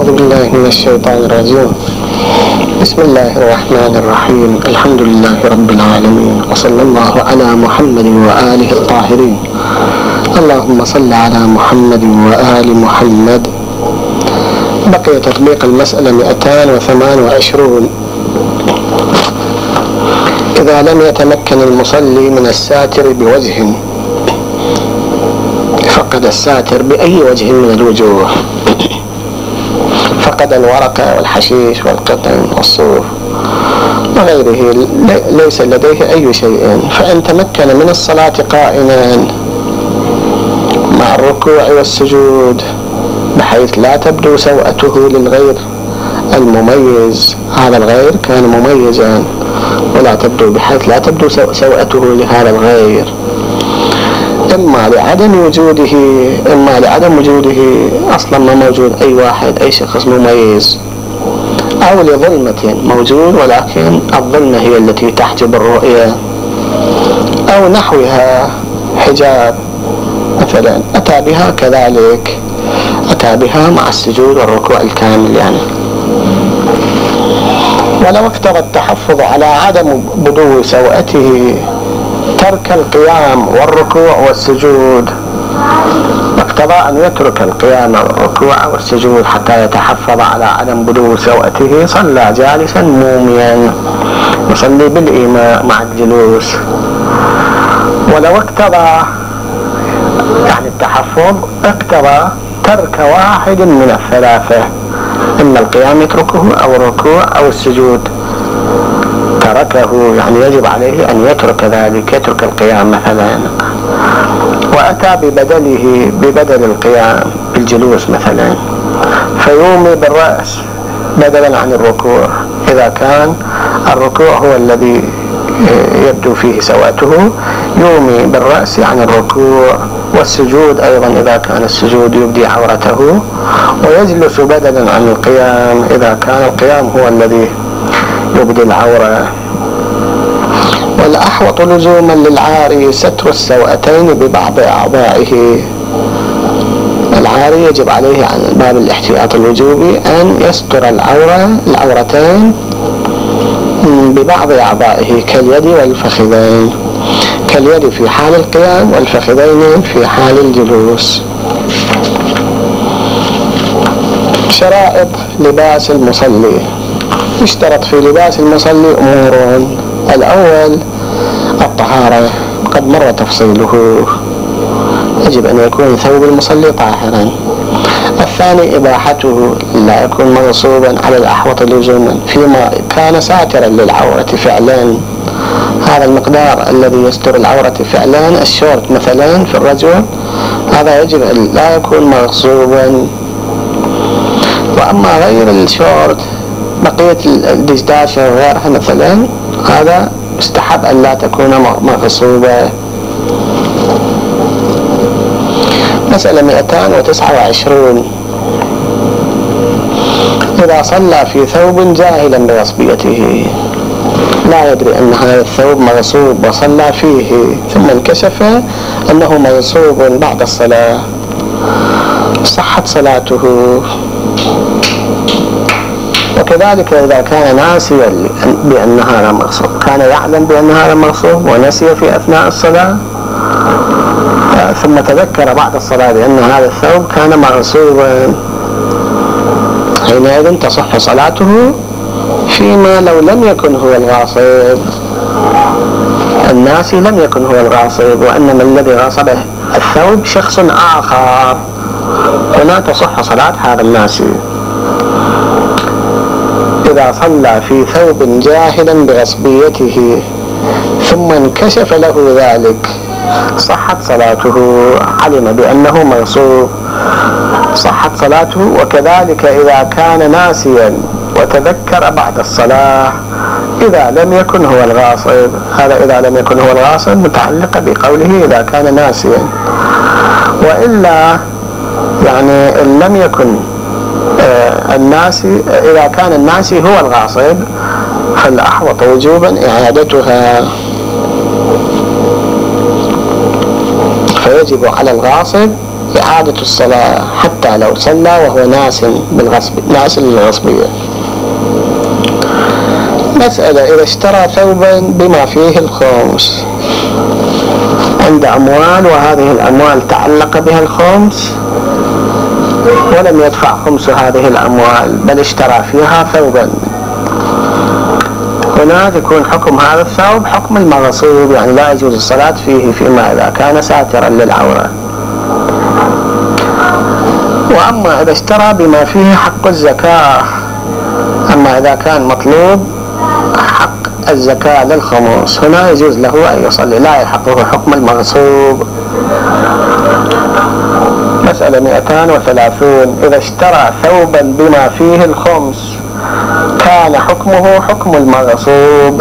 أعوذ بالله من الشيطان الرجيم. بسم الله الرحمن الرحيم. الحمد لله رب العالمين، وصلى الله على محمد وآله الطاهرين. اللهم صل على محمد وآل محمد. بقي تطبيق المسألة 228. إذا لم يتمكن المصلي من الساتر بوجه، فقد الساتر بأي وجه من الوجوه، فقد الورق والحشيش والقطن والصوف وغيره، ليس لديه أي شيء، فإن تمكن من الصلاة قائما مع الركوع والسجود بحيث لا تبدو سوءته للغير المميز، هذا الغير كان مميزا ولا تبدو، بحيث لا تبدو سوءته لهذا الغير، إما لعدم وجوده أصلا ما موجود أي واحد أي شخص مميز، أو لظلمة موجود ولكن الظلمة هي التي تحجب الرؤية، أو نحوها حجاب مثلا، أتى بها كذلك، أتى بها مع السجود والركوع الكامل يعني. ولو اقتضى التحفظ على عدم بدو سوءته ترك القيام والركوع والسجود، اقتضى أن يترك القيام والركوع والسجود حتى يتحفظ على عدم بدو سوءته، صلى جالسا موميا، يصلي بالإيماء مع الجلوس. ولو اقتضى يعني التحفظ اقتضى ترك واحد من الثلاثة، إما القيام يتركه أو الركوع أو السجود تركه، يعني يجب عليه أن يترك ذلك، يترك القيام مثلا، وأتى ببدل القيام بالجلوس مثلا، فيومي بالرأس بدلا عن الركوع إذا كان الركوع هو الذي يبدو فيه سوءته، يومي بالرأس عن الركوع، والسجود أيضا إذا كان السجود يبدي عورته، ويجلس بدلا عن القيام إذا كان القيام هو الذي يبدي العورة. والأحوط لزوما للعاري ستر السوءتين ببعض أعضائه، العاري يجب عليه عن باب الاحتياط الوجوبي أن يستر العورتين ببعض أعضائه كاليد والفخذين، كاليد في حال القيام والفخذين في حال الجلوس. شرائط لباس المصلي. يشترط في لباس المصلي أمور: الأول الطهارة، قد مر تفصيله، يجب أن يكون ثوب المصلي طاهرا. الثاني إباحته، لا يكون مغصوبا على الأحوط لزوما فيما كان ساترا للعورة فعلا، هذا المقدار الذي يستر العورة فعلا، الشورت مثلا في الرجل، هذا يجب أن لا يكون مغصوبا. وأما غير الشورت بقية الدشداشة وغيرها مثلا، هذا مستحب أن لا تكون مغصوبة. مسألة 229. إذا صلى في ثوب جاهلا بغصبيته، لا يدري أن هذا الثوب مغصوب وصلى فيه، ثم انكشف أنه مغصوب بعد الصلاة، صحت صلاته. وكذلك إذا كان ناسيا بأن هذا مغصوب، كان يعلم بأن هذا مغصوب ونسي في أثناء الصلاة، ثم تذكر بعد الصلاة بأن هذا الثوب كان مغصوبا، حينئذ تصح صلاته، فيما لو لم يكن هو الغاصب، الناسي لم يكن هو الغاصب، وإنما الذي غصبه الثوب شخص آخر، هنا تصح صلاة هذا الناسي. إذا صلى في ثوب جاهلا بغصبيته ثم انكشف له ذلك صحت صلاته، علم بأنه مغصوب، صحت صلاته. وكذلك إذا كان ناسيا وتذكر بعد الصلاة إذا لم يكن هو الغاصب، هذا إذا لم يكن هو الغاصب متعلقة بقوله إذا كان ناسيا، وإلا يعني إن لم يكن الناسي، إذا كان الناسي هو الغاصب فالأحوط وجوبا إعادتها، فيجب على الغاصب إعادة الصلاة حتى لو صلى وهو ناس للغصبية. مسألة: إذا اشترى ثوبا بما فيه الخمس، عند أموال وهذه الأموال تعلق بها الخمس ولم يدفع خمس هذه الأموال بل اشترى فيها ثوبا، هنا يكون حكم هذا الثوب حكم المغصوب، يعني لا يجوز الصلاة فيه فيما إذا كان ساترا للعورة. وأما إذا اشترى بما فيه حق الزكاة، أما إذا كان مطلوب حق الزكاة للخمس، هنا يجوز له أن يصلي، لا يحقه حكم المغصوب. مسألة 230: إذا اشترى ثوبا بما فيه الخمس كان حكمه حكم المغصوب.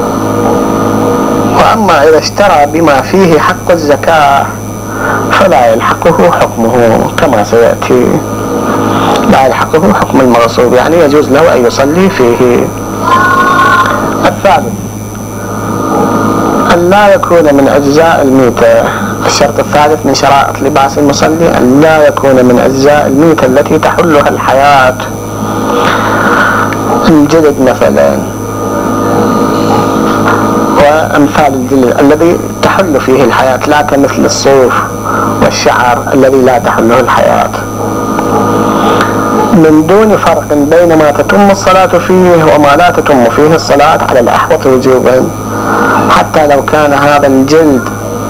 وأما إذا اشترى بما فيه حق الزكاة فلا يلحقه حكمه كما سيأتي، لا يلحقه حكم المغصوب، يعني يجوز له أن يصلي فيه. الثالث: أن لا يكون من أجزاء الميتة. الشرط الثالث من شرائط لباس المصلي أن لا يكون من أجزاء الميتة التي تحلها الحياة، الجلد مثلا وأمثال الجلد الذي تحل فيه الحياة، لا كمثل الصوف والشعر الذي لا تحله الحياة، من دون فرق بين ما تتم الصلاة فيه وما لا تتم فيه الصلاة على الأحوط وجوبا، حتى لو كان هذا الجلد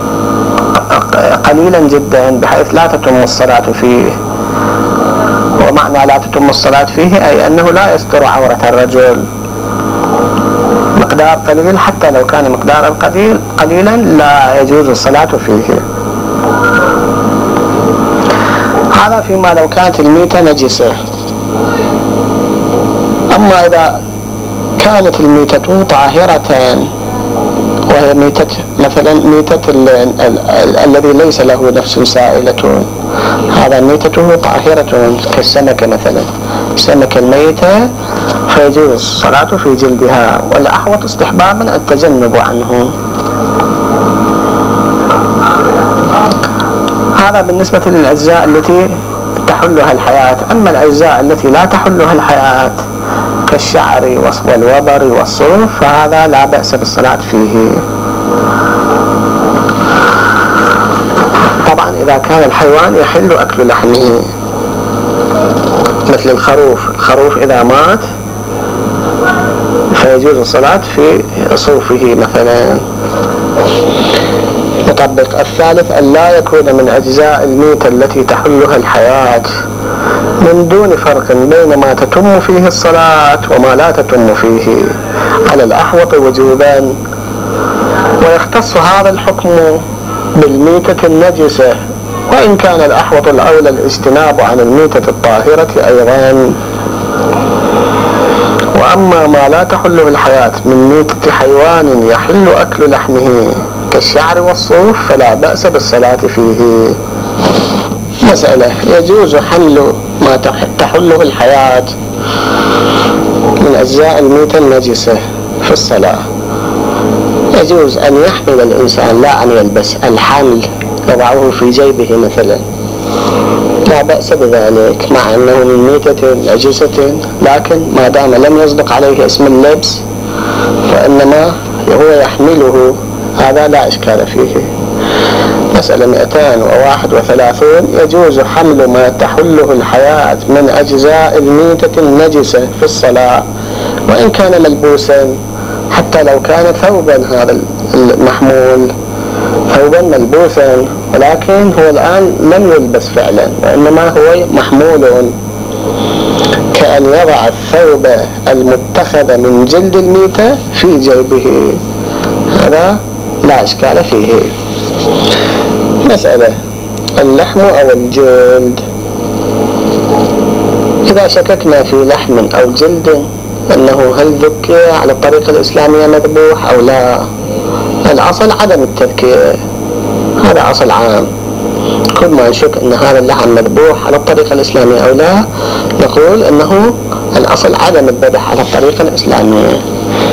قليلا جدا بحيث لا تتم الصلاة فيه. ومعنى لا تتم الصلاة فيه أي أنه لا يستر عورة الرجل، مقدار قليل، حتى لو كان مقدارا قليلا لا يجوز الصلاة فيه. هذا فيما لو كانت الميتة نجسة. أما إذا كانت الميتة طاهرة، وهي ميتة مثلا ميتة الذي ليس له نفس سائلة، هذا ميتته طاهرة كالسمكة مثلا، السمكة الميتة فيجوز الصلاة في جلدها، والأحوط استحبابا التجنب عنه. هذا بالنسبة للأجزاء التي تحلها الحياة. أما الأجزاء التي لا تحلها الحياة كالشعر والوبر والصوف فهذا لا بأس بالصلاة فيه. طبعا إذا كان الحيوان يحل أكل لحمه مثل الخروف إذا مات فيجوز الصلاة في صوفه مثلا. نطبق الثالث: أن لا يكون من أجزاء الميتة التي تحلها الحياة من دون فرق بين ما تتم فيه الصلاة وما لا تتم فيه على الأحوط وجوبا. ويختص هذا الحكم بالميتة النجسة، وإن كان الأحوط الأولى الاجتناب عن الميتة الطاهرة أيضا. وأما ما لا تحله الحياة من ميتة حيوان يحل أكل لحمه كالشعر والصوف فلا بأس بالصلاة فيه. مسألة: يجوز حمل ما تحله الحياة من أجزاء الميتة النجسة في الصلاة. يجوز أن يحمل الإنسان، لا أن يلبس، الحمل يضعه في جيبه مثلا، لا بأس بذلك، مع أنه من ميتة نجسة، لكن ما دام لم يصدق عليه اسم اللبس فإنما هو يحمله، هذا لا إشكال فيه. مسألة 231: يجوز حمل ما تحله الحياة من أجزاء الميتة النجسة في الصلاة وإن كان ملبوسا، حتى لو كان ثوبا، هذا المحمول ثوبا ملبوسا، ولكن هو الآن لم يلبس فعلا وإنما هو محمول، كأن يضع الثوب المتخذ من جلد الميتة في جيبه، هذا لا إشكال فيه. مسألة: اللحم أو الجلد. إذا شككنا في لحم أو جلد أنه هل ذكي على الطريقة الإسلامية مذبوح أو لا، الأصل عدم التذكية، هذا أصل عام. كل ما نشك أن هذا اللحم مذبوح على الطريقة الإسلامية أو لا، نقول أنه الأصل عدم الذبح على الطريقة الإسلامية.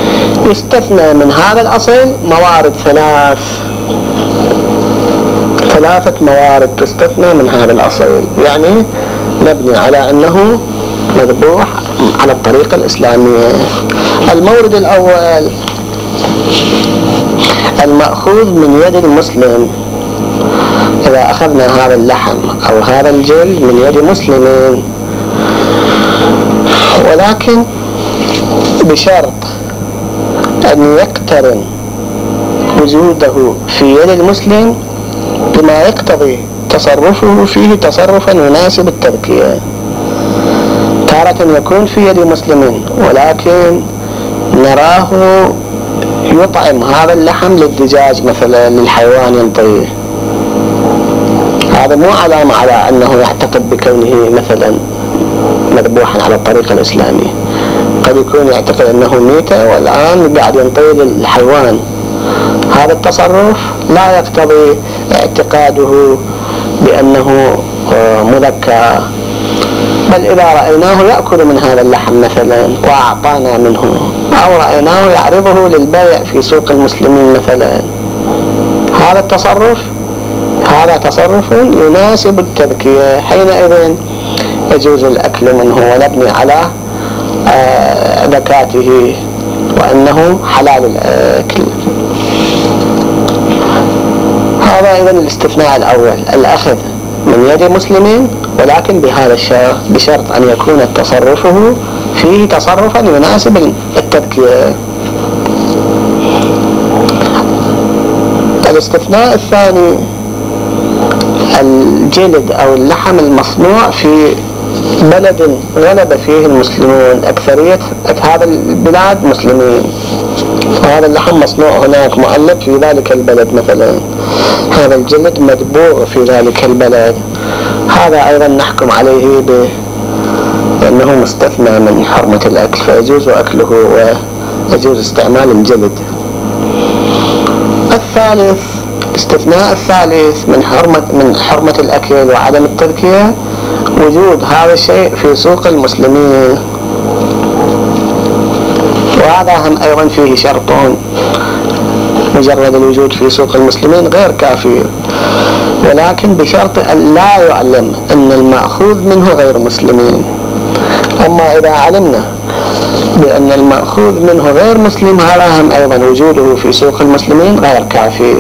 يستثنى من هذا الأصل موارد ثلاث 3 موارد تستثنى من هذا الأصل، يعني نبني على أنه مذبوح على الطريقة الإسلامية. المورد الأول المأخوذ من يد المسلم. إذا أخذنا هذا اللحم أو هذا الجلد من يد مسلم، ولكن بشرط أن يقترن وجوده في يد المسلم بما يقتضي تصرفه فيه تصرفا يناسب التذكية. تارة يكون في يد مسلم ولكن نراه يطعم هذا اللحم للدجاج مثلا، للحيوان ينطيه، هذا مو علامة على أنه يعتقد بكونه مثلا مذبوحا على الطريقة الإسلامية. قد يكون يعتقد أنه ميتة والآن قاعد ينطيه للحيوان. هذا التصرف لا يقتضي اعتقاده بأنه مذكى، بل إذا رأيناه يأكل من هذا اللحم مثلا وأعطانا منه، أو رأيناه يعرضه للبيع في سوق المسلمين مثلا، هذا تصرف يناسب التذكية، حينئذ يجوز الأكل منه ونبني على ذكاته وأنه حلال الأكل. هذا إذن الاستثناء الأول، الأخذ من يد مسلمين ولكن بهذا الشرط، بشرط أن يكون تصرفه فيه تصرفا يناسب التذكية. الاستثناء الثاني الجلد أو اللحم المصنوع في بلد غلب فيه المسلمون، أكثرية هذا البلاد مسلمين، وهذا اللحم مصنوع هناك مؤلف في ذلك البلد مثلا، هذا الجلد مدبوغ في ذلك البلد، هذا أيضا نحكم عليه بأنه مستثنى من حرمة الأكل، فيجوز أكله ويجوز استعمال الجلد. الثالث، الاستثناء الثالث من حرمة الأكل وعدم التذكية وجود هذا الشيء في سوق المسلمين، وهذا هم أيضا فيه شرطون، مجرد الوجود في سوق المسلمين غير كافي، ولكن بشرط أن لا يعلم أن المأخوذ منه غير مسلمين. أما إذا علمنا بأن المأخوذ منه غير مسلم، هذا هم أيضا وجوده في سوق المسلمين غير كافي.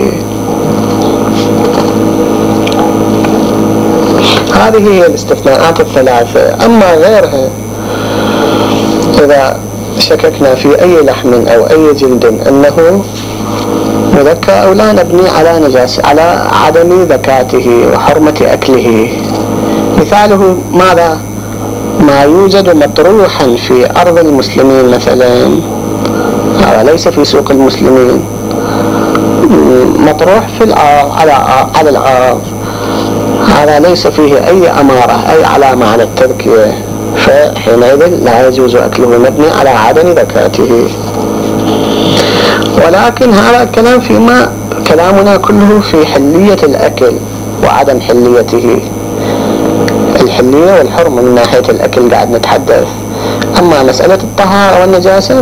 هذه هي الاستثناءات الثلاثة. أما غيرها، إذا شككنا في أي لحم أو أي جلد أنه مذكى أو لا، نبني على نجاسة، على عدم ذكاته وحرمة أكله. مثاله ماذا؟ ما يوجد مطروحا في أرض المسلمين مثلا، هذا ليس في سوق المسلمين، مطروح في الأرض على الأرض، هذا ليس فيه أي أمارة أي علامة على التذكية، فحينئذ لا يجوز أكله، مبني على عدم ذكاته. ولكن هذا الكلام كلامنا كله في حلية الأكل وعدم حليته، الحلية والحرمة من ناحية الأكل قاعد نتحدث. أما مسألة الطهارة والنجاسة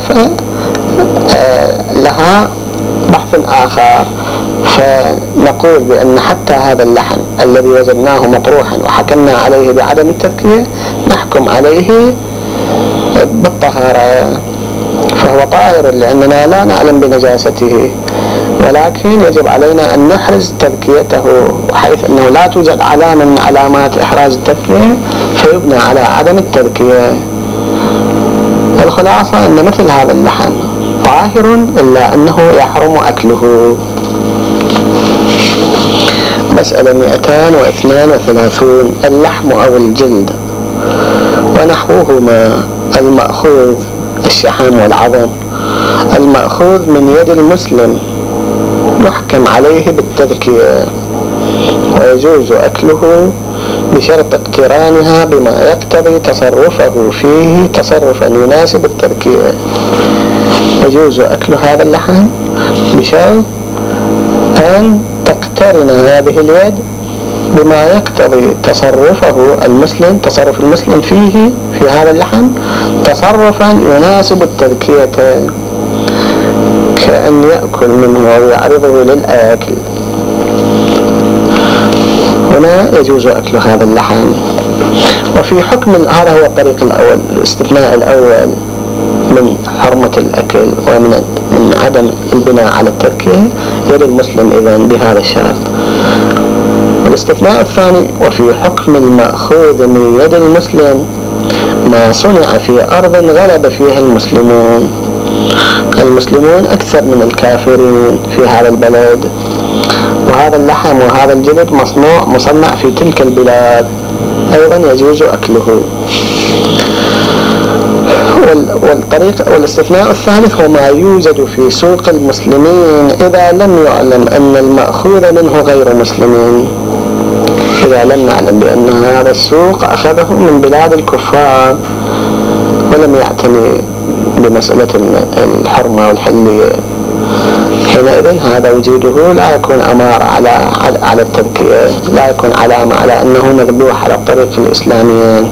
فلها بحث آخر، فنقول بأن حتى هذا اللحم الذي وجدناه مطروحا وحكمنا عليه بعدم التذكية نحكم عليه بالطهارة، فهو طاهر لأننا لا نعلم بنجاسته، ولكن يجب علينا أن نحرز تذكيته، وحيث أنه لا توجد علامة من علامات إحراز التذكية فيبنى على عدم التذكية. الخلاصة أن مثل هذا اللحم طاهر إلا أنه يحرم أكله. مسألة 232. اللحم أو الجلد ونحوهما المأخوذ، الشحم والعظم، المأخوذ من يد المسلم يحكم عليه بالتذكية، ويجوز أكله بشرط اقترانها بما يقتضي تصرفه فيه تصرفا يناسب التذكية. يجوز أكل هذا اللحم بشرط أن تقترن هذه اليد بما يقتضي تصرف المسلم فيه في هذا اللحم تصرفا يناسب التذكية، كأن يأكل منه أو يعرضه للأكل. هنا يجوز أكل هذا اللحم. وفي حكم هذا هو الطريق الأول، الاستثناء الأول من حرمة الأكل ومن عدم البناء على التركية يد المسلم إذن بهذا الشرط. الاستثناء الثاني: وفي حكم المأخوذ من يد المسلم ما صنع في أرض غلب فيها المسلمون. المسلمون أكثر من الكافرين في هذا البلد، وهذا اللحم وهذا الجلد مصنع في تلك البلاد، أيضا يجوز أكله. والاستثناء الثالث هو ما يوجد في سوق المسلمين إذا لم يعلم أن المأخوذ منه غير مسلمين. إذا لم نعلم بأن هذا السوق أخذه من بلاد الكفار ولم يعتني بمسألة الحرمة والحلية، حينئذ هذا وجوده لا يكون أمارة على التذكية، لا يكون علامة على أنه مذبوح على الطريق الإسلامي.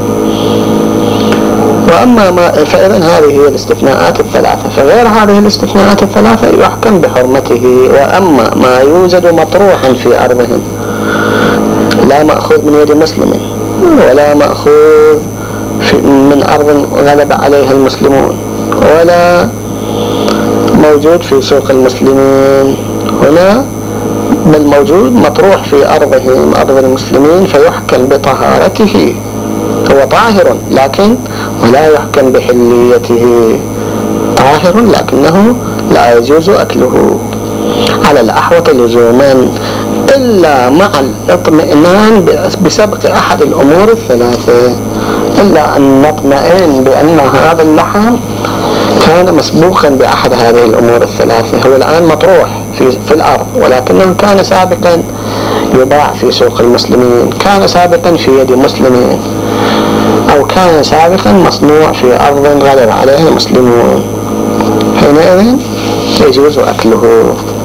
وأما فإذن هذه هي الاستثناءات الثلاثة، فغير هذه الاستثناءات الثلاثة يحكم بحرمته. وأما ما يوجد مطروحا في أرضهم لا مأخوذ من يد مسلم ولا مأخوذ من أرض غلب عليها المسلمون ولا موجود في سوق المسلمين، هنا بل موجود مطروح في أرضهم أرض المسلمين، فيحكم بطهارته، هو طاهر لكن ولا يحكم بحليته، طاهر لكنه لا يجوز أكله على الأحوط لزوما، إلا مع الاطمئنان بسبق أحد الأمور الثلاثة، إلا أن نطمئن بأن هذا اللحم كان مسبوقا بأحد هذه الأمور الثلاثة. هو الآن مطروح في الأرض، ولكنه كان سابقا يباع في سوق المسلمين، كان سابقا في يد مسلمين، أو كان سابقا مصنوع في أرض غلب عليها المسلمون، حينئذ يجوز أكله.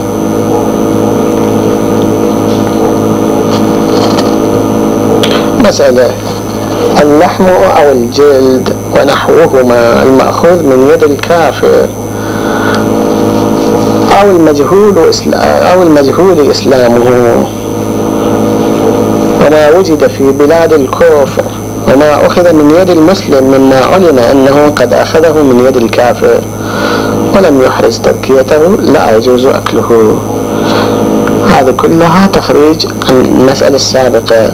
مسألة: اللحم أو الجلد ونحوهما المأخوذ من يد الكافر أو المجهول إسلامه، وما وجد في بلاد الكفر وما أخذ من يد المسلم مما علم أنه قد أخذه من يد الكافر ولم يحرز تذكيته لا يجوز أكله. هذه كلها تخريج عن المسألة السابقة.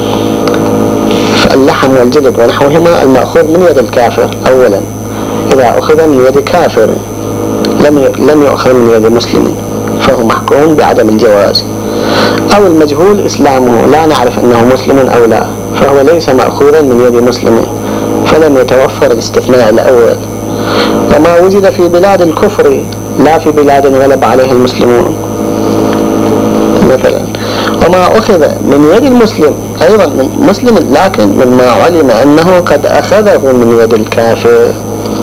اللحم والجلد ونحوهما المأخوذ من يد الكافر أولا، إذا أخذ من يد كافر لم يؤخذ من يد مسلم فهو محكوم بعدم الجواز. أو المجهول إسلامه، لا نعرف أنه مسلم أو لا، فهو ليس مأخوذا من يد مسلم فلم يتوفر الاستثناء الأول. وما وجد في بلاد الكفر لا في بلاد غلب عليها المسلمون مثلا. وما أخذ من يد المسلم أيضا من مسلم لكن مما علم أنه قد أخذه من يد الكافر،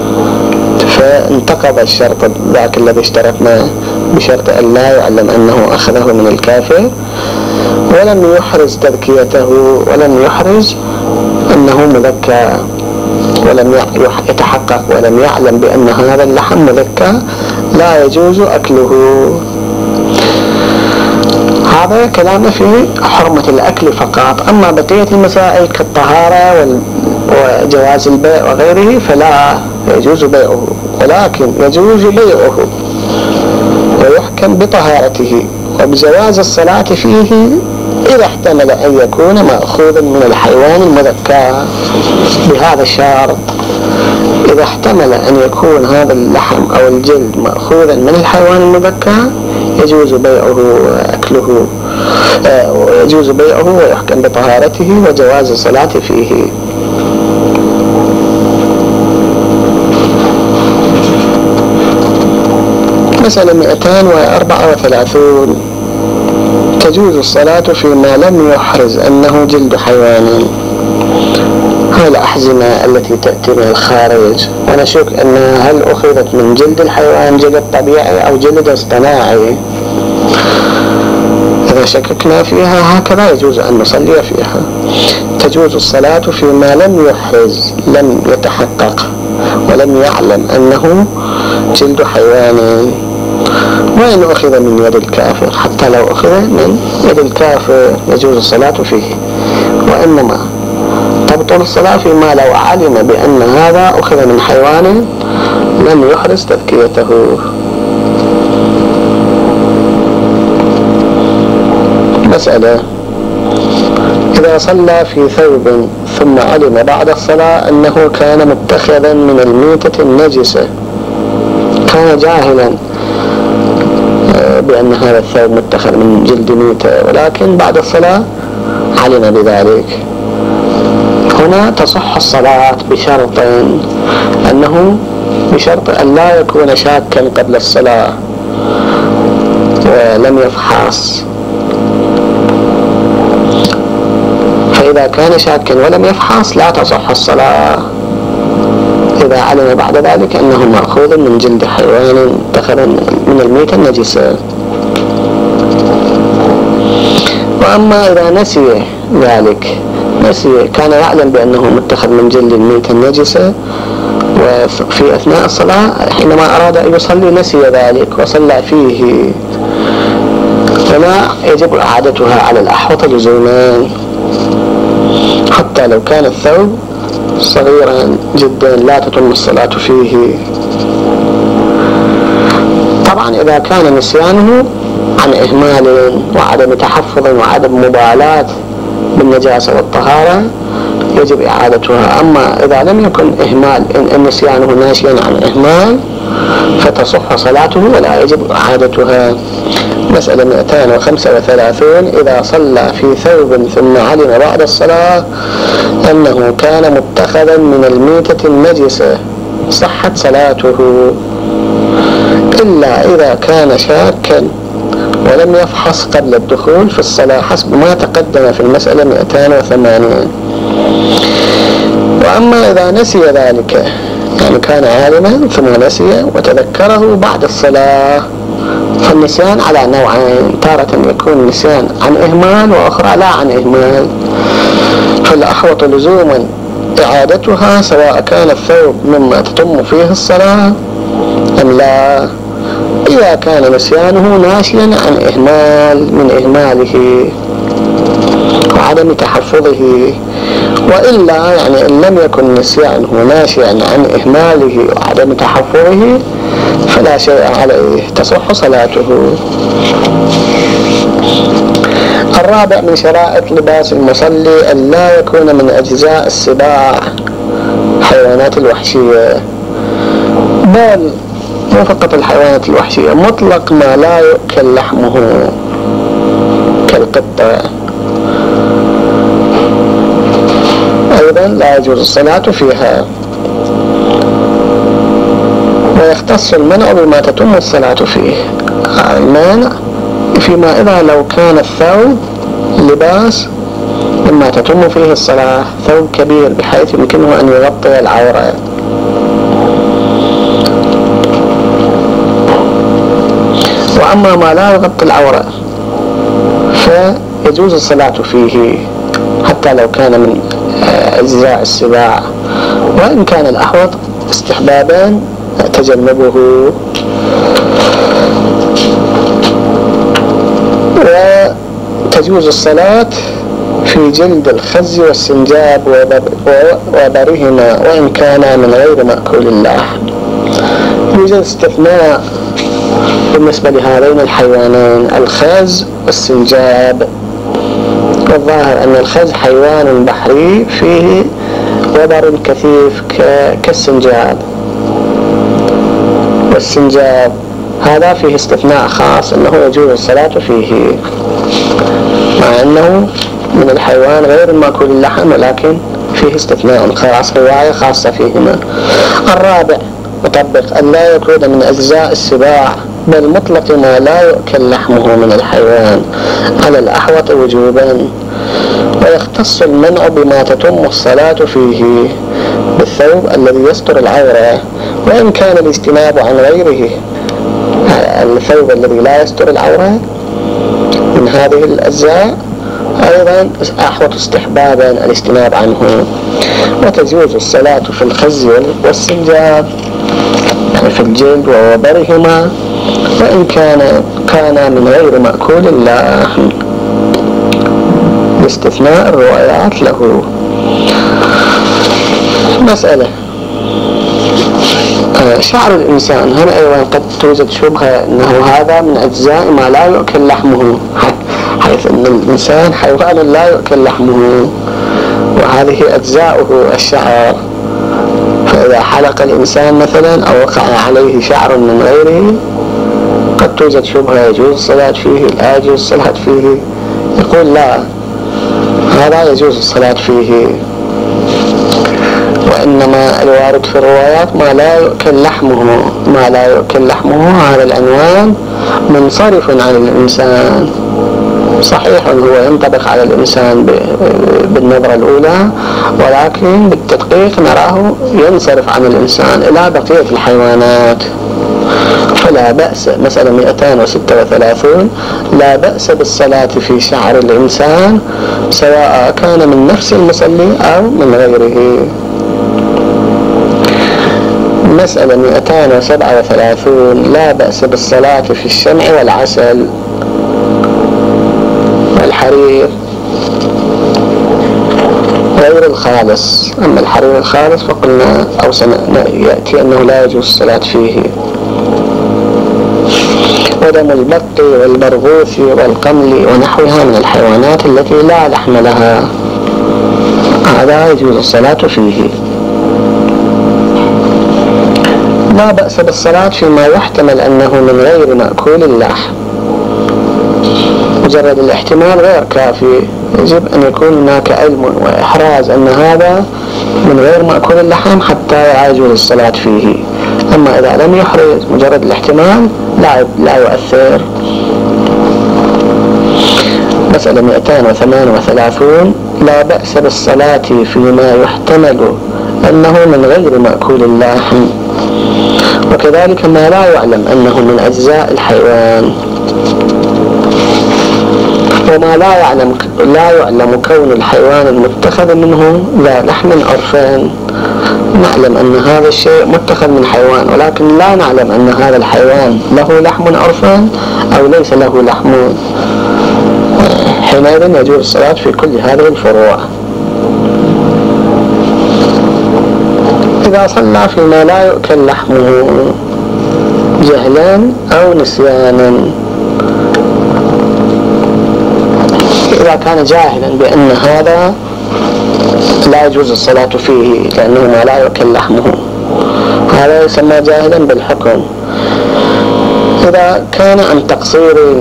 فانتقض الشرط ذاك الذي اشترطناه بشرط أن لا يعلم أنه أخذه من الكافر، ولم يحرز تذكيته ولم يحرز أنه مذكى، ولم يتحقق ولم يعلم بأن هذا اللحم مذكى، لا يجوز أكله. هذا كلام في حرمة الأكل فقط. أما بقية المسائل كالطهارة وجواز البيع وغيره فلا يجوز بيعه، ولكن يجوز بيعه ويحكم بطهارته وبجواز الصلاة فيه إذا احتمل أن يكون مأخوذا من الحيوان المذكى بهذا الشرط. إذا احتمل أن يكون هذا اللحم أو الجلد مأخوذا من الحيوان المذكى يجوز بيعه وأكله، يجوز بيعه ويحكم بطهارته وجواز الصلاة فيه. مسألة 234: تجوز الصلاة فيما لم يحرز أنه جلد حيوان. هاي الأحزمة التي تأتي من الخارج ونشك أنها هل أخذت من جلد الحيوان جلد طبيعي أو جلد اصطناعي. إذا شككنا فيها هكذا يجوز أن نصلي فيها. تجوز الصلاة فيما لم يحرز، لم يتحقق ولم يعلم أنه جلد حيوان. وإن أخذ من يد الكافر، حتى لو أخذ من يد الكافر يجوز الصلاة فيه. وإنما تبطل الصلاة فيما لو علم بأن هذا أخذ من حيوان لم يحرز تذكيته. مسألة: إذا صلى في ثوب ثم علم بعد الصلاة أنه كان متخذا من الميتة النجسة، كان جاهلا بأن هذا الثوب متخذ من جلد ميتة، ولكن بعد الصلاة علم بذلك، هنا تصح الصلاة بشرط أن لا يكون شاكا قبل الصلاة ولم يفحص. فإذا كان شاكا ولم يفحص لا تصح الصلاة إذا علم بعد ذلك أنه مأخوذ من جلد حيوان متخذ من الميتة النجسة. وأما إذا نسي ذلك، كان يعلم بأنه متخذ من جلد الميتة النجسة وفي أثناء الصلاة حينما أراد أن يصلي نسي ذلك وصلى فيه، فلا يجب إعادتها على الأحوط لزومان، حتى لو كان الثوب صغيرا جدا لا تتم الصلاة فيه. طبعا إذا كان نسيانه عن إهمال وعدم تحفظ وعدم مبالاة بالنجاسة والطهارة يجب إعادتها. أما إذا لم يكن إهمال، إن نسيانه ناشئا عن إهمال فتصح صلاته ولا يجب إعادتها. مسألة 235: إذا صلى في ثوب ثم علم بعد الصلاة أنه كان متخذا من الميتة النجسة صحت صلاته، إلا إذا كان شاكا ولم يفحص قبل الدخول في الصلاة حسب ما تقدم في المسألة 280. وأما إذا نسي ذلك، يعني كان عالما ثم نسي وتذكره بعد الصلاة، فالنسيان على نوعين: تارة يكون نسيان عن إهمال وأخرى لا عن إهمال، فالأحوط لزوما إعادتها سواء كان الثوب مما تتم فيه الصلاة أم لا، إذا كان نسيانه ناشئا عن إهمال من إهماله وعدم تحفظه. وإلا يعني إن لم يكن نسيانه ناشئا عن إهماله وعدم تحفظه فلا شيء عليه، تصح صلاته. الرابع من شرائط لباس المصلي أن لا يكون من أجزاء السباع حيوانات الوحشية، بل مو فقط الحيوانات الوحشية، مطلق ما لا يؤكل لحمه كالقطة أيضا لا يجوز الصلاة فيها. ويختص المنع بما تتم الصلاة فيه، المانع فيما إذا لو كان الثوب لباس مما تتم فيه الصلاة، ثوب كبير بحيث يمكنه أن يغطي العورة. وأما ما لا يغطي العورة فيجوز الصلاة فيه حتى لو كان من أجزاء السباع، وإن كان الأحوط استحبابا تجنبه. وتجوز الصلاة في جلد الخز والسنجاب وبرهما وإن كان من غير مأكول اللحم. يوجد استثناء بالنسبة لهذين الحيوانين الخز والسنجاب، والظاهر أن الخز حيوان بحري فيه وبر كثيف كالسنجاب، والسنجاب هذا فيه استثناء خاص أنه يجوز الصلاة فيه، مع أنه من الحيوان غير المأكول اللحم ولكن فيه استثناء خاص، رواية خاصة فيهما. الرابع مطبق أن لا يكون من أجزاء السباع بل مطلق ما لا يؤكل لحمه من الحيوان على الأحوط وجوبا. ويختص المنع بما تتم الصلاة فيه بالثوب الذي يستر العورة، وإن كان الاجتناب عن غيره الثوب الذي لا يستر العورة من هذه الأجزاء أيضا أحوط استحبابا الاجتناب عنه. وتجوز الصلاة في الخز والسنجاب، يعني في الجلد ووبرهما وإن كان من غير مأكول اللحم، باستثناء الروايات له. مسألة شعر الإنسان، هنا أيضا قد توجد شبهة أنه هذا من أجزاء ما لا يؤكل لحمه، حيث أن الإنسان حيوان لا يؤكل لحمه، وهذه أجزاؤه الشعر. فإذا حلق الإنسان مثلا أو وقع عليه شعر من غيره قد توجد شبهة يجوز الصلاة فيه لا يجوز الصلاة فيه. يقول لا، هذا يجوز الصلاة فيه، وإنما الوارد في الروايات ما لا يؤكل لحمه. ما لا يؤكل لحمه هذا العنوان منصرف عن الإنسان، صحيح هو ينطبق على الإنسان بالنظرة الأولى، ولكن بالتدقيق نراه ينصرف عن الإنسان إلى بقية الحيوانات. فلا بأس، مسألة 236، لا بأس بالصلاة في شعر الإنسان سواء كان من نفس المصلي أو من غيره. مسألة 237، لا بأس بالصلاة في الشمع والعسل والحرير غير الخالص. أما الحرير الخالص فقلنا أو يأتي أنه لا يجوز الصلاة فيه. ودم البط والبرغوث والقمل ونحوها من الحيوانات التي لا لحم لها، هذا يجوز الصلاة فيه. لا بأس بالصلاة فيما يحتمل أنه من غير مأكول اللحم، مجرد الاحتمال غير كافي، يجب أن يكون هناك علم وإحراز أن هذا من غير مأكول اللحم حتى يجوز الصلاة فيه. أما إذا لم يحرز مجرد الاحتمال لا يؤثر. مسألة 238، لا بأس بالصلاة فيما يحتمل أنه من غير مأكول اللحم، وكذلك ما لا يعلم أنه من أجزاء الحيوان، وما لا يعلم كون الحيوان المتخذ منه ذا لحم عرفان. نعلم أن هذا الشيء متخذ من حيوان، ولكن لا نعلم أن هذا الحيوان له لحم عرفان أو ليس له لحم. حينئذ يجوز الصلاة في كل هذه الفروع. إذا صلى فيما لا يؤكل لحمه جهلا أو نسيانا، إذا كان جاهلا بأن هذا لا يجوز الصلاة فيه لأنه ما لا يؤكل لحمه، هذا يسمى جاهلا بالحكم. إذا كان عن تقصير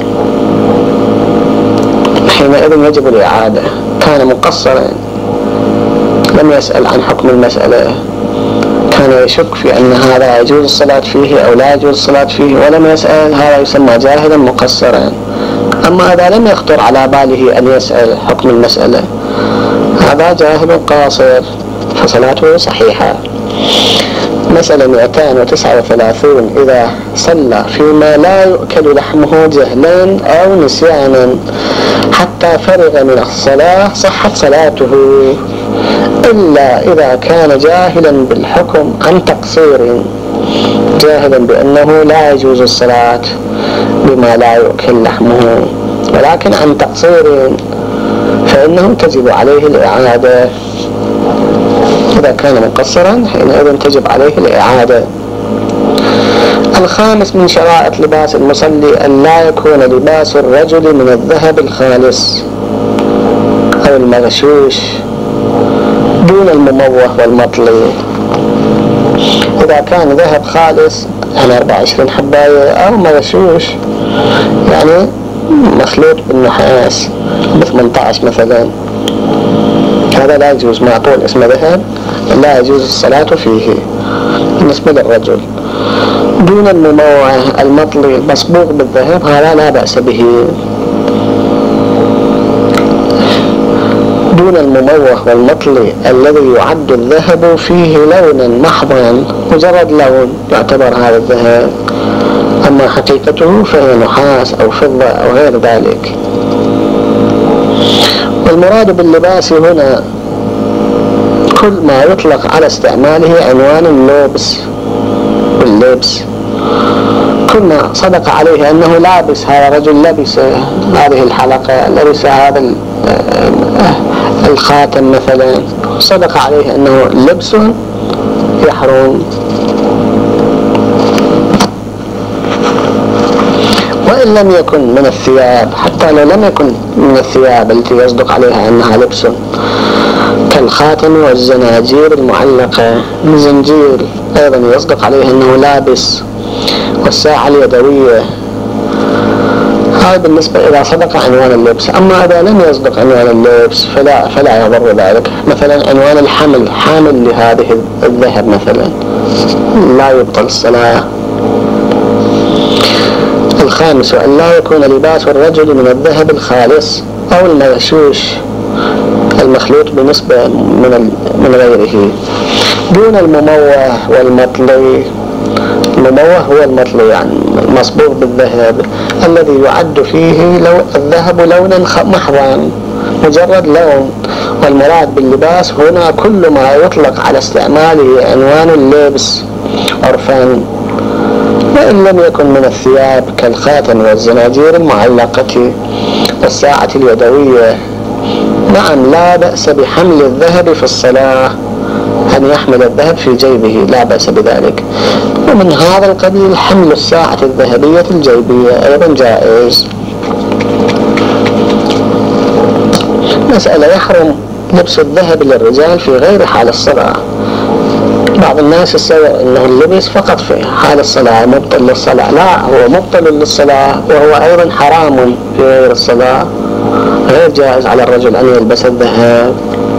حينئذ يجب الإعادة. كان مقصرا لم يسأل عن حكم المسألة، كان يشك في أن هذا يجوز الصلاة فيه أو لا يجوز الصلاة فيه ولم يسأل، هذا يسمى جاهلا مقصرا. أما إذا لم يخطر على باله أن يسأل حكم المسألة هذا جاهل قاصر فصلاته صحيحة. مسألة 239، إذا صلى فيما لا يؤكل لحمه جهلا أو نسيانا حتى فرغ من الصلاة صحت صلاته، إلا إذا كان جاهلا بالحكم عن تقصير، جاهلا بأنه لا يجوز الصلاة بما لا يؤكل لحمه، ولكن عن تقصير فإنه تجب عليه الإعادة. إذا كان مقصرا حينئذ تجب عليه الإعادة. الخامس من شرائط لباس المصلي أن لا يكون لباس الرجل من الذهب الخالص أو المغشوش دون المموه والمطلي. إذا كان ذهب خالص يعني 24 حباية أو مغشوش يعني مخلوط بالنحاس ب18 مثلا، هذا لا يجوز، معطول اسم ذهب لا يجوز الصلاة فيه بالنسبة للرجل. دون المموه المطلي المصبوغ بالذهب هذا لا بأس به. دون المموه والمطلي الذي يعد الذهب فيه لونا محضا، مجرد لون يعتبر هذا الذهب، أما حقيقته فهي نحاس أو فضة أو غير ذلك. والمراد باللباس هنا كل ما يطلق على استعماله عنوان اللبس واللبس. كل ما صدق عليه أنه لابس، هذا الرجل لبس هذه الحلقة، لبس هذا الخاتم مثلا، صدق عليه أنه لبس يحرم. وإن لم يكن من الثياب، حتى لو لم يكن من الثياب التي يصدق عليها أنها لبس، كالخاتم والزناجير المعلقة، الزنجير أيضا يصدق عليه أنه لابس، والساعة اليدوية، هذا بالنسبة إذا صدق عنوان اللبس. أما إذا لم يصدق عنوان اللبس فلا يضر ذلك. مثلا عنوان الحمل، حامل لهذه الذهب مثلا، لا يبطل الصلاة. الخامس أن لا يكون لباس الرجل من الذهب الخالص أو المغشوش المخلوط بنسبة من غيره، دون المموه والمطلي. المموه هو المطلي، يعني مصبوغ بالذهب، الذي يعد فيه الذهب لونا محضا، مجرد لون. والمراد باللباس هنا كل ما يطلق على استعماله عنوان اللبس عرفا. وإن لم يكن من الثياب كالخاتم والزناجير المعلقة والساعة اليدوية، نعم لا بأس بحمل الذهب في الصلاة، أن يحمل الذهب في جيبه لا بأس بذلك. ومن هذا القبيل حمل الساعة الذهبية الجيبية أيضا جائز. مسألة: يحرم لبس الذهب للرجال في غير حال الصلاة. بعض الناس يتصور أنه اللبس فقط في حال الصلاة مبطل للصلاة. لا، هو مبطل للصلاة، وهو أيضا حرام في غير الصلاة. غير جائز على الرجل أن يلبس الذهب.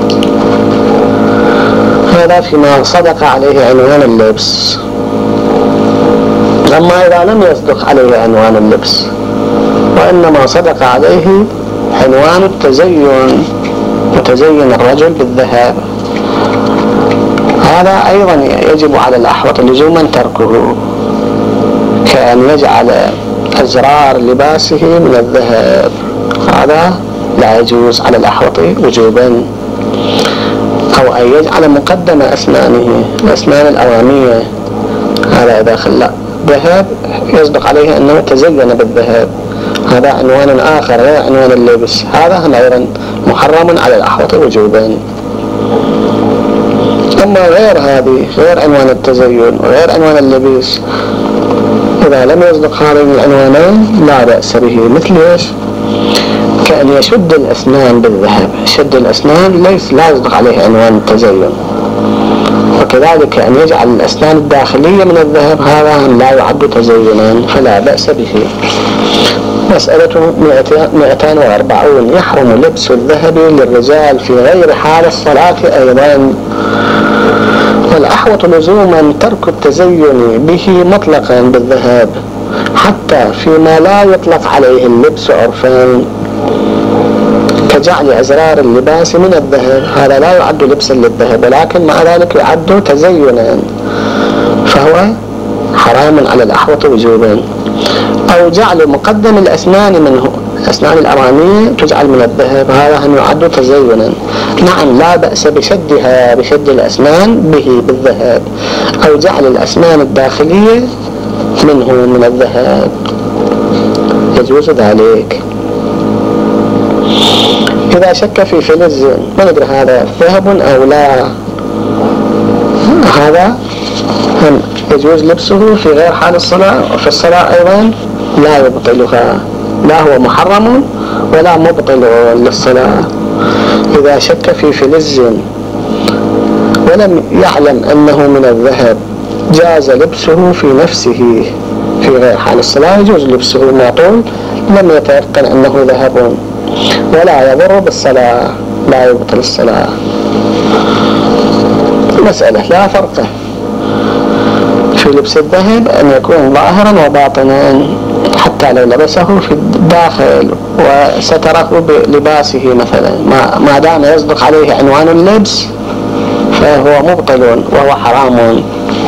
هذا فيما صدق عليه عنوان اللبس. أما إذا لم يصدق عليه عنوان اللبس وإنما صدق عليه عنوان التزين، وتزين الرجل بالذهب، هذا أيضا يجب على الأحوط لزوما تركه، كأن يجعل أزرار لباسه من الذهب، هذا لا يجوز على الأحوط وجوبا. أو أن يجعل مقدم أسنانه، الأسنان الأمامية، هذا إذا خلى ذهب يصدق عليه أنه تزين بالذهب، هذا عنوان آخر غير عنوان اللبس، هذا أيضا محرم على الأحوط وجوبا. أما غير هذه، غير عنوان التزين وغير عنوان اللبس، إذا لم يصدق هذين العنوانين لا بأس به. مثل إيش؟ كأن يشد الأسنان بالذهب، شد الأسنان لا يصدق عليه عنوان التزين. وكذلك أن يجعل الأسنان الداخلية من الذهب، هذا لا يعد تزينا فلا بأس به. مسألة 240: يحرم لبس الذهب للرجال في غير حال الصلاة أيضا. والأحوط لزوما ترك التزين به مطلقا بالذهب، حتى فيما لا يطلق عليه اللبس عرفا، كجعل أزرار اللباس من الذهب، هذا لا يعد لبسا للذهب، ولكن مع ذلك يعد تزينا، فهو حرام على الأحوط وجوبا. أو جعل مقدم الأسنان منه، الأسنان الأمامية تجعل من الذهب، هذا هم يعد تزينا. نعم لا بأس بشدها، بشد الأسنان به بالذهب. أو جعل الأسنان الداخلية منه من الذهب، يجوز ذلك. إذا شك في فلز، ما ندري هذا ذهب أو لا، هذا يجوز لبسه في غير حال الصلاة، وفي الصلاة أيضا لا يبطلها، لا هو محرم ولا مبطل للصلاة. إذا شك في فلز ولم يعلم أنه من الذهب، جاز لبسه في نفسه في غير حال الصلاة، يجوز لبسه معطول لم يتيقن أنه ذهب، ولا يضر بالصلاة، لا يبطل الصلاة. مسألة: لا فرق في لبس الذهب أن يكون ظاهرا وباطنا، حتى لو لبسه في الداخل وستره بلباسه مثلا، ما دام يصدق عليه عنوان اللبس فهو مبطل وهو حرام.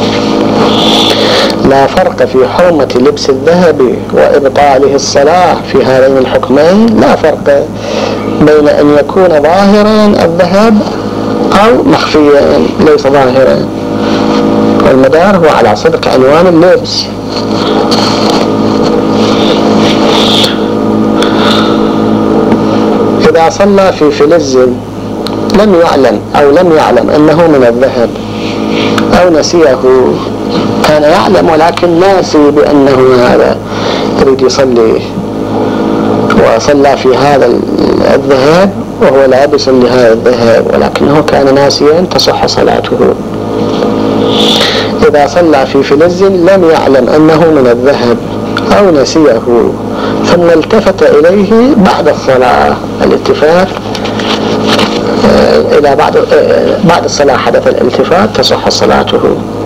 لا فرق في حرمة لبس الذهب وإبطاله الصلاة في هذين الحكمين، لا فرق بين أن يكون ظاهرا الذهب أو مخفيا ليس ظاهرا، والمدار هو على صدق عنوان اللبس. إذا صلى في فلز لم يعلم أنه من الذهب أو نسيه، كان يعلم ولكن ناسي بأنه هذا يريد يصلي، وصلى في هذا الذهب وهو لابس لهذا الذهب ولكنه كان ناسيا، تصح صلاته. إذا صلى في فلز لم يعلم أنه من الذهب أو نسيه ثم التفت إليه بعد الصلاة، الالتفات إذا بعد الصلاة حدث الالتفات، تصح صلاته.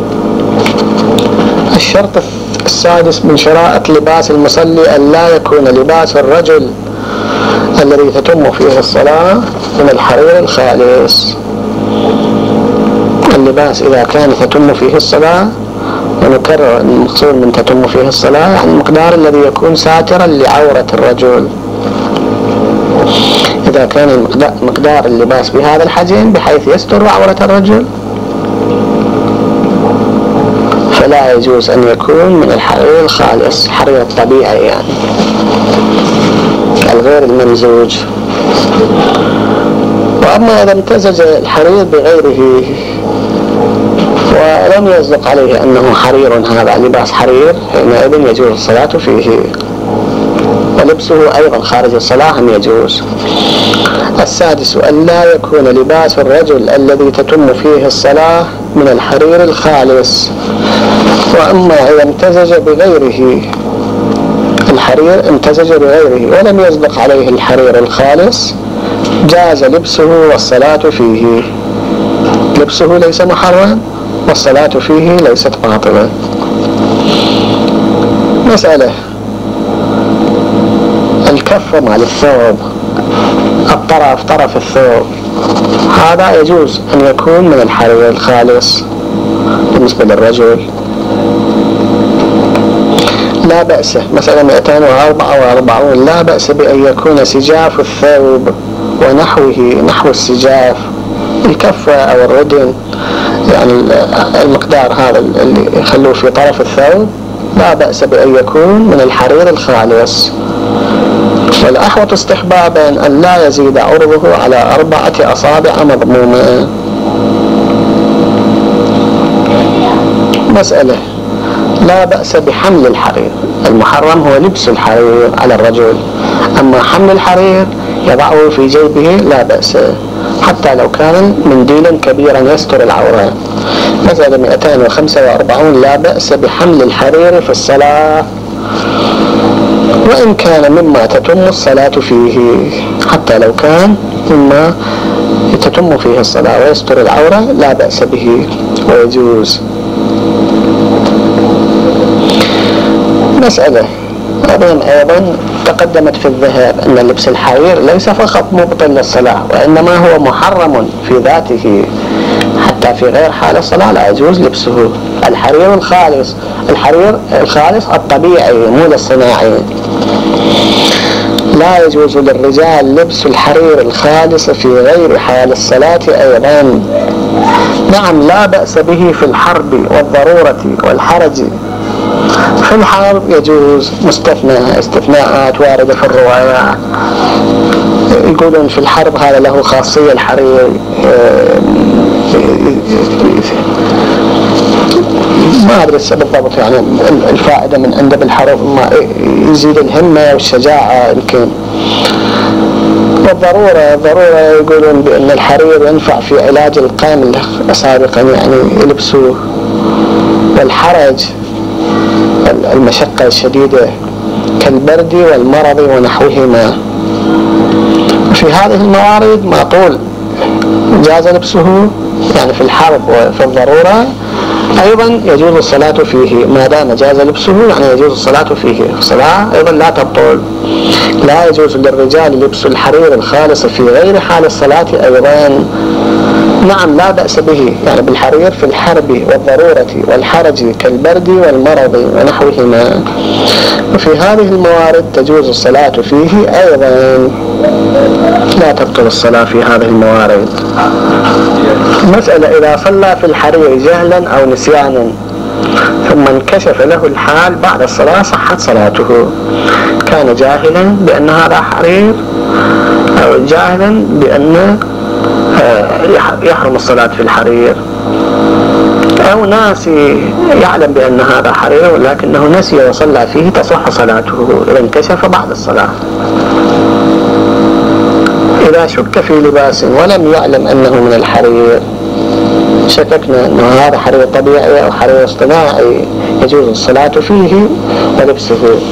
الشرط السادس من شرائط لباس المصلي أن لا يكون لباس الرجل الذي تتم فيه الصلاة من الحرير الخالص. اللباس إذا كان تتم فيه الصلاة، ونكرر المقصود من تتم فيه الصلاة يعني المقدار الذي يكون ساترا لعورة الرجل، إذا كان مقدار اللباس بهذا الحجم بحيث يستر عورة الرجل فلا يجوز أن يكون من الحرير الخالص، حرير الطبيعي يعني الغير الممزوج. وأما إذا امتزج الحرير بغيره ولم يصدق عليه أنه حرير، هذا لباس حرير، حينئذ يجوز الصلاة فيه، ولبسه أيضا خارج الصلاة هم يجوز. السادس أن لا يكون لباس الرجل الذي تتم فيه الصلاة من الحرير الخالص. وأما إذا امتزج بغيره، الحرير امتزج بغيره ولم يصدق عليه الحرير الخالص، جاز لبسه والصلاة فيه. لبسه ليس محرم والصلاة فيه ليست باطلة. مسألة الكف مع الثوب، طرف الثوب، هذا يجوز أن يكون من الحرير الخالص بالنسبة للرجل، لا بأس. مسألة 244 لا بأس بأن يكون سجاف الثوب ونحوه، نحو السجاف الكفة أو الردن، يعني المقدار هذا اللي يخلوه في طرف الثوب لا بأس بأن يكون من الحرير الخالص. والأحوط استحبابا أن لا يزيد عرضه على 4 أصابع مضمومة. مسألة لا بأس بحمل الحرير، المحرم هو لبس الحرير على الرجل، أما حمل الحرير يضعه في جيبه لا بأس، حتى لو كان منديلا كبيرا يستر العورة. مسألة 245 لا بأس بحمل الحرير في الصلاة وإن كان مما تتم الصلاة فيه، حتى لو كان مما تتم فيه الصلاة ويستر العورة لا بأس به ويجوز. مسألة أيضا تقدمت في الذهاب أن لبس الحرير ليس فقط مبطل للصلاة وإنما هو محرم في ذاته، حتى في غير حال الصلاة لا يجوز لبسه. الحرير الخالص، الحرير الخالص الطبيعي مو الصناعي، لا يجوز للرجال لبس الحرير الخالص في غير حال الصلاة أيضا. نعم لا بأس به في الحرب والضرورة والحرج، في الحرب يجوز استثناءات واردة في الروايات، يقولون في الحرب هذا له خاصية الحرير، ما أدري بالضبط يعني الفائدة من عنده بالحرب، ما يزيد الهمة والشجاعة يمكن. والضرورة يقولون بأن الحرير ينفع في علاج القمل سابقا يعني يلبسوه، والحرج المشقة الشديدة كالبرد والمرض ونحوهما. في هذه الموارد معقول جاز لبسه يعني في الحرب وفي الضرورة، أيضا يجوز الصلاة فيه ما دام جاز لبسه، يعني يجوز الصلاة فيه، الصلاة أيضا لا تبطل. لا يجوز للرجال لبس الحرير الخالص في غير حال الصلاة أيضا. نعم لا بأس به يعني بالحرير في الحرب والضرورة والحرج كالبرد والمرض ونحوهما، وفي هذه الموارد تجوز الصلاة فيه أيضا، لا تبطل الصلاة في هذه الموارد. مسألة إذا صلى في الحرير جهلا أو نسيانا ثم انكشف له الحال بعد الصلاة صحت صلاته. كان جاهلا بأن هذا حرير جاهلا بأن يحرم الصلاة في الحرير، أو ناس يعلم بأن هذا حرير ولكنه نسي وصلى فيه تصح صلاته إذا انكشف بعد الصلاة. إذا شك في لباس ولم يعلم أنه من الحرير، شككنا أنه هذا حرير طبيعي أو حرير اصطناعي، يجوز الصلاة فيه ولبسه.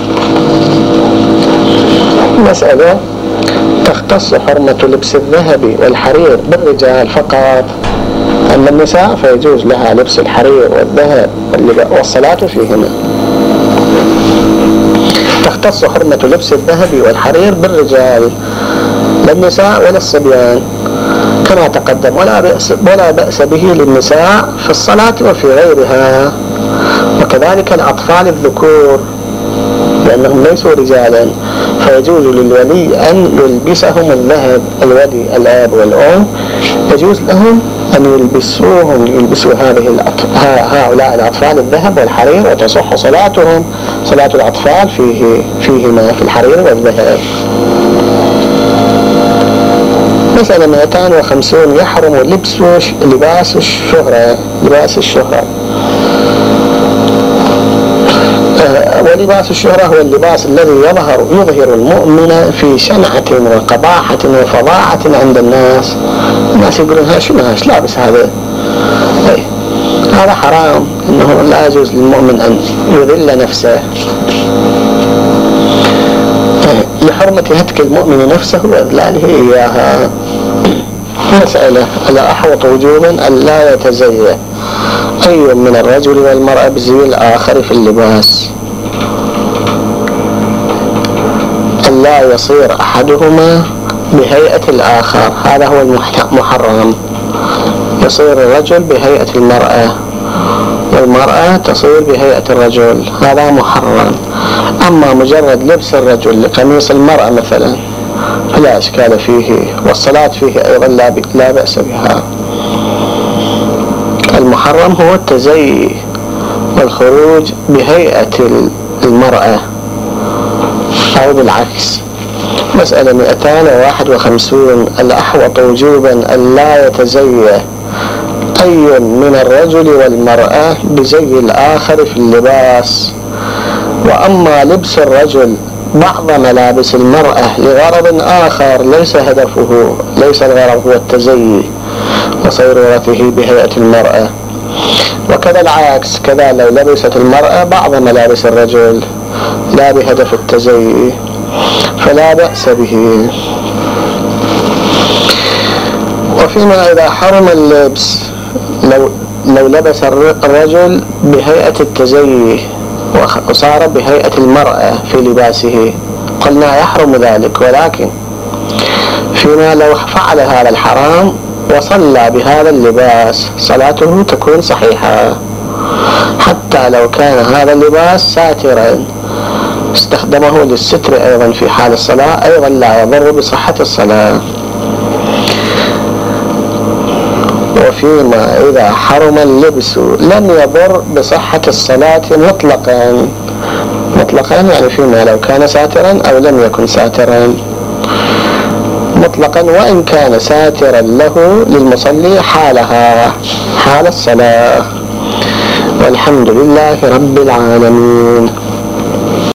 مسألة تختص حرمة لبس الذهب والحرير بالرجال فقط، أما النساء فيجوز لها لبس الحرير والذهب والصلاة فيهما. تختص حرمة لبس الذهب والحرير بالرجال، لا النساء ولا الصبيان كما تقدم، ولا بأس به للنساء في الصلاة وفي غيرها، وكذلك الأطفال الذكور لأنهم ليسوا رجالا، فيجوز للولي أن يلبسهم الذهب. الولي الآب والأم يجوز لهم أن يلبسوا هؤلاء الأطفال الذهب والحرير، وتصح صلاتهم صلاة الأطفال فيهما في الحرير والذهب. مسألة 250 يحرم لباس الشهرة. ولباس الشهرة هو اللباس الذي يظهر المؤمن في شنعة وقباحة وفظاعة عند الناس يقولون شنو هاش لابس هذا، هذا حرام، إنه لا يجوز للمؤمن أن يذل نفسه. لحرمة هتك المؤمن نفسه وإذلاله إياها. مسألة الأحوط وجوبا أن لا يتزين أي من الرجل والمرأة بزي الآخر في اللباس، أن لا يصير أحدهما بهيئة الآخر، هذا هو المحرم. يصير الرجل بهيئة المرأة والمرأة تصير بهيئة الرجل، هذا محرم. أما مجرد لبس الرجل لقميص المرأة مثلا فلا إشكال فيه، والصلاة فيه أيضا لا بأس بها. المحرم هو التزيي والخروج بهيئة المرأة أو بالعكس. مسألة 251 الأحوط وجوبا أن لا يتزي أي من الرجل والمرأة بزي الآخر في اللباس. وأما لبس الرجل بعض ملابس المرأة لغرض آخر ليس الغرض هو التزيي وصيرورته بهيئة المرأة، وكذا العكس، كذا لو لبست المرأة بعض ملابس الرجل لا بهدف التزيي فلا بأس به. وفيما إذا حرم اللبس لو لبس الرجل بهيئة التزيي وصار بهيئة المرأة في لباسه قلنا يحرم ذلك، ولكن فيما لو فعل هذا الحرام وصلى بهذا اللباس صلاته تكون صحيحة، حتى لو كان هذا اللباس ساترا استخدمه للستر أيضا في حال الصلاة أيضا لا يضر بصحة الصلاة. وفيما إذا حرم اللبس لم يضر بصحة الصلاة مطلقا يعني فيما لو كان ساترا أو لم يكن ساترا مطلقا، وإن كان ساترا له للمصلي حال الصلاة. والحمد لله رب العالمين.